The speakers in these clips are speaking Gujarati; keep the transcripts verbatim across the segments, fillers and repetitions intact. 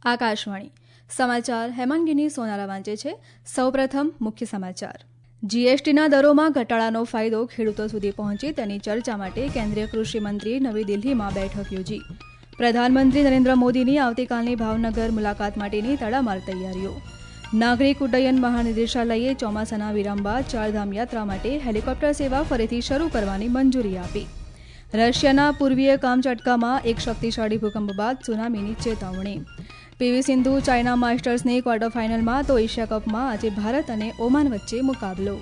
આકાશવાણી સમાચાર હેમાંગીની સોનારા વાંચે છે. સૌપ્રથમ મુખ્ય સમાચાર. જીએસટીના દરોમાં ઘટાડાનો ફાયદો ખેડૂતો સુધી પહોંચે તેની ચર્ચા માટે કેન્દ્રીય કૃષિ મંત્રીએ નવી દિલ્હીમાં બેઠક યોજી. પ્રધાનમંત્રી નરેન્દ્ર મોદીની આવતીકાલની ભાવનગર મુલાકાત માટેની તડામાર તૈયારીઓ. નાગરિક ઉડ્ડયન મહાનિદેશાલયે ચોમાસાના વિરામ બાદ ચારધામ યાત્રા માટે હેલિકોપ્ટર સેવા ફરીથી શરૂ કરવાની મંજૂરી આપી. રશિયાના પૂર્વીય કામચટકામાં એક શક્તિશાળી ભૂકંપ બાદ સુનામીની ચેતવણી. પીવી સિંધુ ચાઇના માસ્ટર્સની ક્વાર્ટર ફાઇનલમાં તો એશિયા કપમાં આજે ભારત અને ઓમાન વચ્ચે મુકાબલો.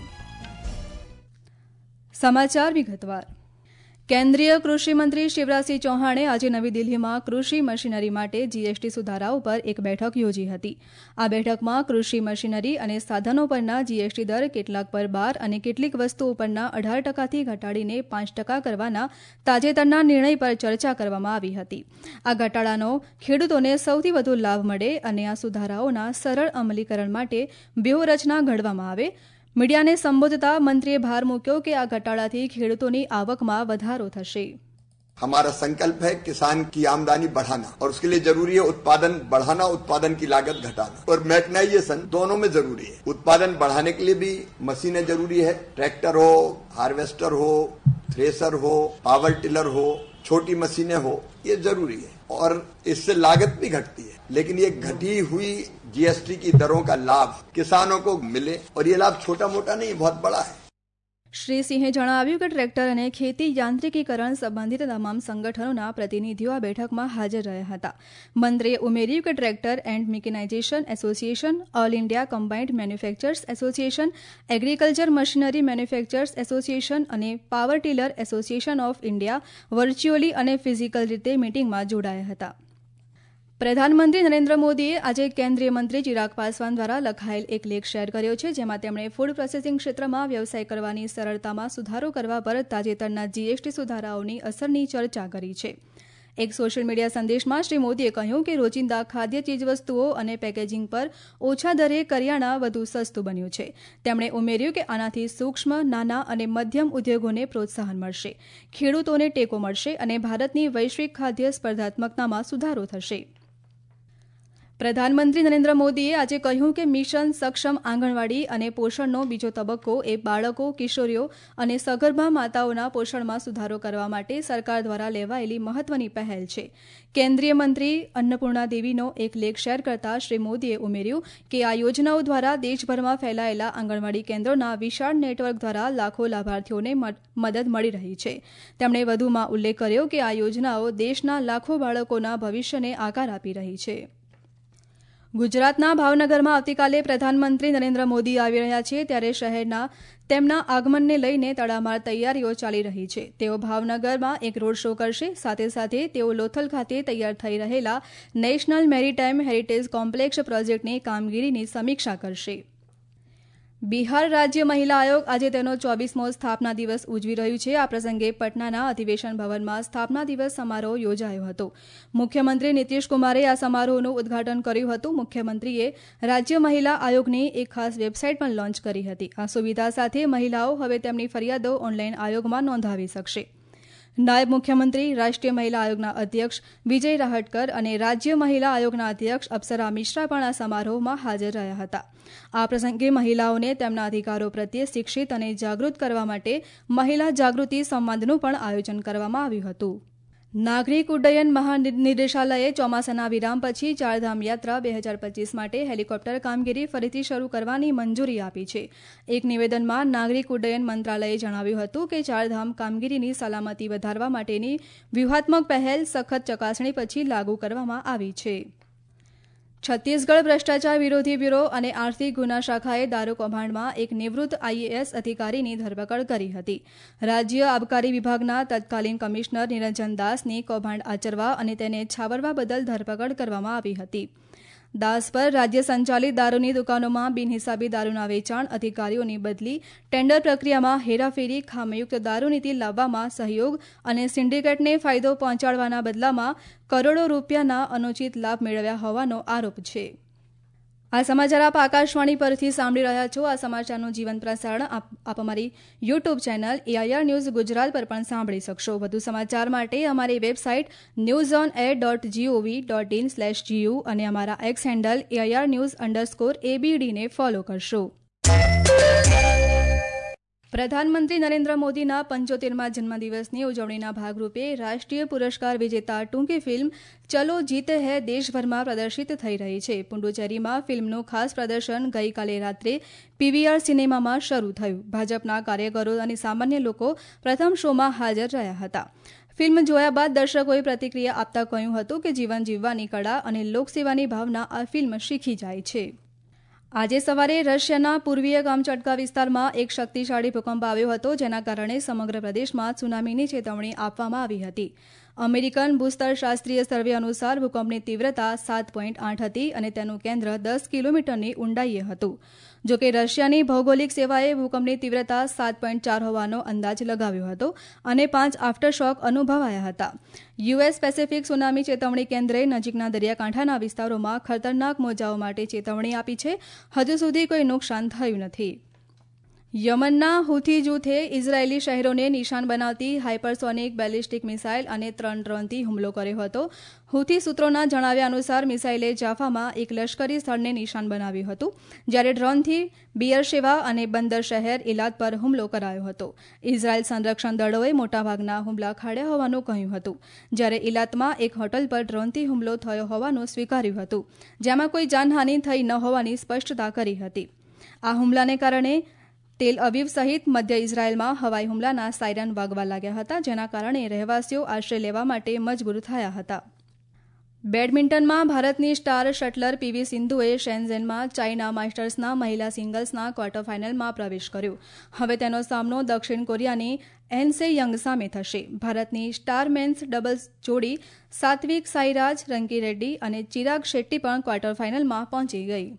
સમાચાર વિગતવાર. કેન્દ્રીય કૃષિ મંત્રી શિવરાજસિંહ ચૌહાણે આજે નવી દિલ્હીમાં કૃષિ મશીનરી માટે જીએસટી સુધારાઓ પર એક બેઠક યોજી હતી. આ બેઠકમાં કૃષિ મશીનરી અને સાધનો પરના જીએસટી દર કેટલાક પર બાર અને કેટલીક વસ્તુઓ પરના અઢાર ટકાથી ઘટાડીને પાંચ ટકા કરવાના તાજેતરના નિર્ણય પર ચર્ચા કરવામાં આવી હતી. આ ઘટાડાનો ખેડૂતોને સૌથી વધુ લાભ મળે અને આ સુધારાઓના સરળ અમલીકરણ માટે વ્યૂહરચના ઘડવામાં આવે. મીડિયાને સંબોધતા મંત્રીએ ભાર મૂક્યો કે આ ઘટાડાથી ખેડૂતોની આવકમાં વધારો થશે. हमारा संकल्प है किसान की आमदनी बढ़ाना और उसके लिए जरूरी है उत्पादन बढ़ाना, उत्पादन की लागत घटाना और मैकेनाइजेशन दोनों में जरूरी है. उत्पादन बढ़ाने के लिए भी मशीनें जरूरी है. ट्रैक्टर हो, हार्वेस्टर हो, थ्रेसर हो, पावर टिलर हो, छोटी मशीनें हो, ये जरूरी है और इससे लागत भी घटती है. लेकिन ये घटी हुई जीएसटी की दरों का लाभ किसानों को मिले और ये लाभ छोटा मोटा नहीं, बहुत बड़ा है. શ્રી સિંહે જણાવ્યું કે ટ્રેક્ટર અને ખેતી યાંત્રિકીકરણ સંબંધિત તમામ સંગઠનોના પ્રતિનિધિઓ આ બેઠકમાં હાજર રહ્યા હતા. મંત્રીએ ઉમેર્યું કે tractor and mechanisation association, all India combined manufacturers association, agriculture machinery manufacturers association અને power tiller association of India virtually અને ફિઝિકલ રીતે મીટિંગમાં જોડાયા હતા. પ્રધાનમંત્રી નરેન્દ્ર મોદીએ આજે કેન્દ્રીય મંત્રી ચિરાગ પાસવાન દ્વારા લખાયેલ એક લેખ શેર કર્યો છે, જેમાં તેમણે ફૂડ પ્રોસેસિંગ ક્ષેત્રમાં વ્યવસાય કરવાની સરળતામાં સુધારો કરવા પર તાજેતરના જીએસટી સુધારાઓની અસરની ચર્ચા કરી છે. એક સોશિયલ મીડિયા સંદેશમાં શ્રી મોદીએ કહ્યું કે રોજિંદા ખાદ્ય ચીજવસ્તુઓ અને પેકેજિંગ પર ઓછા દરે કરિયાણા વધુ સસ્તું બન્યું છે. તેમણે ઉમેર્યું કે આનાથી સૂક્ષ્મ, નાના અને મધ્યમ ઉદ્યોગોને પ્રોત્સાહન મળશે, ખેડૂતોને ટેકો મળશે અને ભારતની વૈશ્વિક ખાદ્ય સ્પર્ધાત્મકતામાં સુધારો થશે. પ્રધાનમંત્રી નરેન્દ્ર મોદીએ આજે કહ્યું કે મિશન સક્ષમ આંગણવાડી અને પોષણનો બીજો તબક્કો એ બાળકો, કિશોરીઓ અને સગર્ભા માતાઓના પોષણમાં સુધારો કરવા માટે સરકાર દ્વારા લેવાયેલી મહત્વની પહેલ છે. કેન્દ્રીય મંત્રી અન્નપૂર્ણા દેવીનો એક લેખ શેર કરતા શ્રી મોદીએ ઉમેર્યું કે આ યોજનાઓ દ્વારા દેશભરમાં ફેલાયેલા આંગણવાડી કેન્દ્રોના વિશાળ નેટવર્ક દ્વારા લાખો લાભાર્થીઓને મદદ મળી રહી છે. તેમણે વધુમાં ઉલ્લેખ કર્યો કે આ યોજનાઓ દેશના લાખો બાળકોના ભવિષ્યને આકાર આપી રહી છે. ગુજરાતના ભાવનગરમાં આવતીકાલે પ્રધાનમંત્રી નરેન્દ્ર મોદી આવી રહ્યા છે, ત્યારે શહેરના તેમના આગમનને લઈને તડામાર તૈયારીઓ ચાલી રહી છે. તેઓ ભાવનગરમાં એક રોડ શો કરશે. સાથે સાથે તેઓ લોથલ ખાતે તૈયાર થઈ રહેલા નેશનલ મેરીટાઈમ હેરિટેજ કોમ્પ્લેક્સ પ્રોજેક્ટની કામગીરીની સમીક્ષા કરશે. બિહાર રાજ્ય મહિલા આયોગ આજે તેનો ચોવીસમો સ્થાપના દિવસ ઉજવી રહ્યું છે. આ પ્રસંગે પટનાના અધિવેશન ભવનમાં સ્થાપના દિવસ સમારોહ યોજાયો હતો. મુખ્યમંત્રી નીતિશ કુમારે આ સમારોહનું ઉદઘાટન કર્યું હતું. મુખ્યમંત્રીએ રાજ્ય મહિલા આયોગની એક ખાસ વેબસાઇટ પણ લોન્ચ કરી હતી. આ સુવિધા સાથે મહિલાઓ હવે તેમની ફરિયાદો ઓનલાઈન આયોગમાં નોંધાવી શકશે. નાયબ મુખ્યમંત્રી, રાષ્ટ્રીય મહિલા આયોગના અધ્યક્ષ વિજય રાહટકર અને રાજ્ય મહિલા આયોગના અધ્યક્ષ અપ્સરા મિશ્રા પણ આ સમારોહમાં હાજર રહ્યા હતા. આ પ્રસંગે મહિલાઓને તેમના અધિકારો પ્રત્યે શિક્ષિત અને જાગૃત કરવા માટે મહિલા જાગૃતિ સંવાદનું પણ આયોજન કરવામાં આવ્યું હતું. નાગરિક ઉડ્ડયન મહાનિદેશાલયે ચોમાસાના વિરામ પછી ચારધામ યાત્રા બે હજાર પચીસ માટે હેલિકોપ્ટર કામગીરી ફરીથી શરૂ કરવાની મંજૂરી આપી છે. એક નિવેદનમાં નાગરિક ઉડ્ડયન મંત્રાલયે જણાવ્યું હતું કે ચારધામ કામગીરીની સલામતી વધારવા માટેની વ્યૂહાત્મક પહેલ સખત ચકાસણી પછી લાગુ કરવામાં આવી છે. છત્તીસગઢ ભ્રષ્ટાચાર વિરોધી બ્યુરો અને આર્થિક ગુના શાખાએ દારૂ કૌભાંડમાં એક નિવૃત્ત આઈએએસ અધિકારીની ધરપકડ કરી હતી. રાજ્ય આબકારી વિભાગના તત્કાલીન કમિશનર નિરંજન દાસની કૌભાંડ આચરવા અને તેને છાવરવા બદલ ધરપકડ કરવામાં આવી હતી. દાસ પર રાજ્ય સંચાલિત દારૂની દુકાનોમાં બિનહિસાબી દારૂના વેચાણ, અધિકારીઓની બદલી, ટેન્ડર પ્રક્રિયામાં હેરાફેરી, ખામીયુક્ત દારૂ નીતિ લાવવામાં સહયોગ અને સિન્ડિકેટને ફાયદો પહોંચાડવાના બદલામાં કરોડો રૂપિયાના અનુચિત લાભ મેળવ્યા હોવાનો આરોપ છે. આ સમાચાર આપ આકાશવાણી પરથી સાંભળી રહ્યા છો. આ સમાચારનું જીવંત પ્રસારણ આપ અમારી YouTube channel AIR news Gujarat પર પણ સાંભળી શકશો. વધુ સમાચાર માટે અમારી website news on air dot GOV dot in slash GU અને અમારા X handle AIR news underscore એબીડીને ફોલો કરશો. પ્રધાનમંત્રી નરેન્દ્ર મોદીના પંચોતેરમાં જન્મદિવસની ઉજવણીના ભાગરૂપે રાષ્ટ્રીય પુરસ્કાર વિજેતા ટૂંકી ફિલ્મ ચલો જીતે હૈ દેશભરમાં પ્રદર્શિત થઈ રહી છે. પુડુચેરીમાં ફિલ્મનું ખાસ પ્રદર્શન ગઈકાલે રાત્રે પીવીઆર સિનેમામાં શરૂ થયું. ભાજપના કાર્યકરો અને સામાન્ય લોકો પ્રથમ શોમાં હાજર રહ્યા હતા. ફિલ્મ જોયા બાદ દર્શકોએ પ્રતિક્રિયા આપતા કહ્યું હતું કે જીવન જીવવાની કળા અને લોકસેવાની ભાવના આ ફિલ્મ શીખી જાય છે. આજે સવારે રશિયાના પૂર્વીય કામચટકા વિસ્તારમાં એક શક્તિશાળી ભૂકંપ આવ્યો હતો, જેના કારણે સમગ્ર પ્રદેશમાં સુનામીની ચેતવણી આપવામાં આવી હતી. અમેરિકન ભૂસ્તર શાસ્ત્રીય સર્વે અનુસાર ભૂકંપની તીવ્રતા સાત પોઈન્ટ આઠ હતી અને તેનું કેન્દ્ર દસ કિલોમીટરની ઊંડાઈએ હતું. જોકે રશિયાની ભૌગોલિક સેવાએ ભૂકંપની તીવ્રતા સાત પોઈન્ટ ચાર હોવાનો અંદાજ લગાવ્યો હતો અને પાંચ આફ્ટરશોક અનુભવાયા હતા. યુએસ પેસિફિક સુનામી ચેતવણી કેન્દ્રે નજીકના દરિયાકાંઠાના વિસ્તારોમાં ખતરનાક મોજાઓ માટે ચેતવણી આપી છે. હજુ સુધી કોઈ નુકસાન થયું નથી. યમનના હુથી જૂથે ઇઝરાયેલી શહેરોને નિશાન બનાવતી હાઇપરસોનિક બેલિસ્ટિક મિસાઇલ અને ત્રણ ડ્રોનથી હુમલો કર્યો હતો. હુથી સૂત્રોના જણાવ્યા અનુસાર મિસાઇલે જાફામાં એક લશ્કરી સ્થળને નિશાન બનાવ્યું હતું, જ્યારે ડ્રોનથી બિયરશેવા અને બંદર શહેર ઇલાદ પર હુમલો કરાયો હતો. ઇઝરાયેલ સંરક્ષણ દળોએ મોટાભાગના હુમલા ખાડ્યા હોવાનું કહ્યું હતું, જ્યારે ઇલાતમાં એક હોટલ પર ડ્રોનથી હુમલો થયો હોવાનું સ્વીકાર્યું હતું, જેમાં કોઈ જાનહાનિ થઈ ન હોવાની સ્પષ્ટતા કરી હતી. આ હુમલાને કારણે તેલ અવીવ સહિત મધ્ય ઇઝરાયેલમાં હવાઈ હુમલાના સાયરન વાગવા લાગ્યા હતા, જેના કારણે રહેવાસીઓ આશ્રય લેવા માટે મજબૂર થયા હતા. બેડમિન્ટનમાં ભારતની સ્ટાર શટલર પીવી સિંધુએ શેન્ઝેનમાં ચાઇના માસ્ટર્સના મહિલા સિંગલ્સના ક્વાર્ટર ફાઇનલમાં પ્રવેશ કર્યો. હવે તેનો સામનો દક્ષિણ કોરિયાની એનસે યંગ સામે થશે. ભારતની સ્ટાર મેન્સ ડબલ્સ જોડી સાત્વિક સાઈરાજ રંકીરેડ્ડી અને ચિરાગ શેટ્ટી પણ ક્વાર્ટર ફાઇનલમાં પહોંચી ગઈ.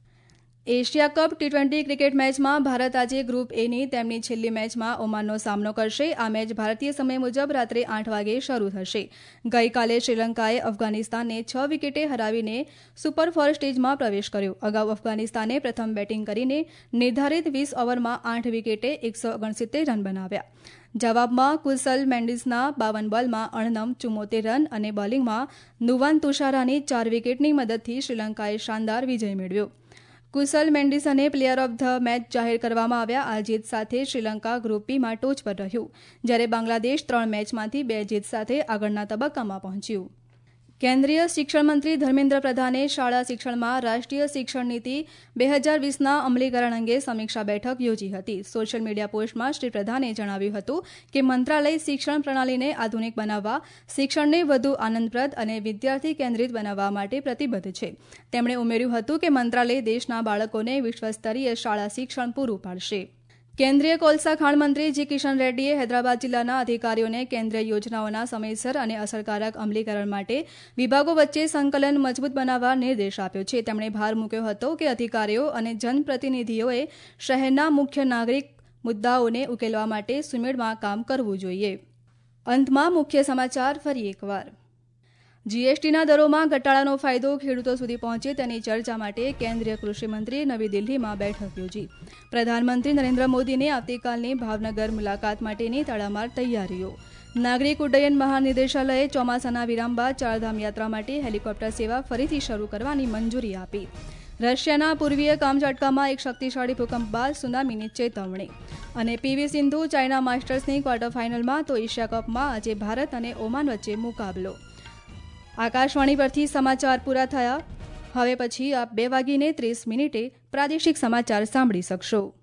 Asia cup T twenty cricket મેચમાં ભારત આજે ગ્રુપ એની તેમની છેલ્લી મેચમાં ઓમાનનો સામનો કરશે. આ મેચ ભારતીય સમય મુજબ રાત્રે આઠ વાગે શરૂ થશે. ગઈકાલે શ્રીલંકાએ અફઘાનિસ્તાનને છ વિકેટે હરાવીને સુપર ફોર સ્ટેજમાં પ્રવેશ કર્યો. અગાઉ અફઘાનિસ્તાને પ્રથમ બેટિંગ કરીને નિર્ધારિત વીસ ઓવરમાં આઠ વિકેટે એકસો ઓગણસિત્તેર રન બનાવ્યા. જવાબમાં કુશલ મેન્ડિસના બાવન બોલમાં અણનમ ચુમ્મોતેર રન અને બોલિંગમાં નુવાન તુષારાની ચાર વિકેટની મદદથી શ્રીલંકાએ શાનદાર વિજય મેળવ્યો. કુશલ મેન્ડિસને પ્લેયર ઓફ ધ મેચ જાહેર કરવામાં આવ્યા. આ જીત સાથે શ્રીલંકા ગ્રુપ બીમાં ટોચ પર રહ્યું, જ્યારે બાંગ્લાદેશ ત્રણ મેચમાંથી બે જીત સાથે આગળના તબક્કામાં પહોંચ્યું. કેન્દ્રીય શિક્ષણ મંત્રી ધર્મેન્દ્ર પ્રધાને શાળા શિક્ષણમાં રાષ્ટ્રીય શિક્ષણ નીતિ બે હજાર વીસના અમલીકરણ અંગે સમીક્ષા બેઠક યોજી હતી. સોશિયલ મીડિયા પોસ્ટમાં શ્રી પ્રધાને જણાવ્યું હતું કે મંત્રાલય શિક્ષણ પ્રણાલીને આધુનિક બનાવવા, શિક્ષણને વધુ આનંદપ્રદ અને વિદ્યાર્થી કેન્દ્રિત બનાવવા માટે પ્રતિબદ્ધ છે. તેમણે ઉમેર્યું હતું કે મંત્રાલય દેશના બાળકોને વિશ્વસ્તરીય શાળા શિક્ષણ પૂરું પાડશે. કેન્દ્રીય કોલસા ખાણ મંત્રી જી કિશન રેડ્ડીએ હૈદરાબાદ જિલ્લાના અધિકારીઓને કેન્દ્રીય યોજનાઓના સમયસર અને અસરકારક અમલીકરણ માટે વિભાગો વચ્ચે સંકલન મજબૂત બનાવવા નિર્દેશ આપ્યો છે. તેમણે ભાર મૂક્યો હતો કે અધિકારીઓ અને જનપ્રતિનિધિઓએ શહેરના મુખ્ય નાગરિક મુદ્દાઓને ઉકેલવા માટે સુમેળમાં કામ કરવું જોઈએ. અંતમાં મુખ્ય સમાચાર ફરી એકવાર. જીએસટીના દરોમાં ઘટાડાનો ફાયદો ખેડૂતો સુધી પહોંચે તેની ચર્ચા માટે કેન્દ્રીય કૃષિમંત્રીએ નવી દિલ્હીમાં બેઠક યોજી. પ્રધાનમંત્રી નરેન્દ્ર મોદીને આવતીકાલની ભાવનગર મુલાકાત માટેની તડામાર તૈયારીઓ. નાગરિક ઉડ્ડયન મહાનિદેશાલયે ચોમાસાના વિરામ બાદ ચારધામ યાત્રા માટે હેલિકોપ્ટર સેવા ફરીથી શરૂ કરવાની મંજૂરી આપી. રશિયાના પૂર્વીય કામચટકામાં એક શક્તિશાળી ભૂકંપ બાદ સુનામીની ચેતવણી. અને પીવી સિંધુ ચાઇના માસ્ટર્સની ક્વાર્ટર ફાઇનલમાં તો એશિયા કપમાં આજે ભારત અને ઓમાન વચ્ચે મુકાબલો. આકાશવાણી પરથી સમાચાર પૂરા થયા. હવે પછી આપ બે વાગીને ત્રીસ મિનિટે પ્રાદેશિક સમાચાર સાંભળી શકશો.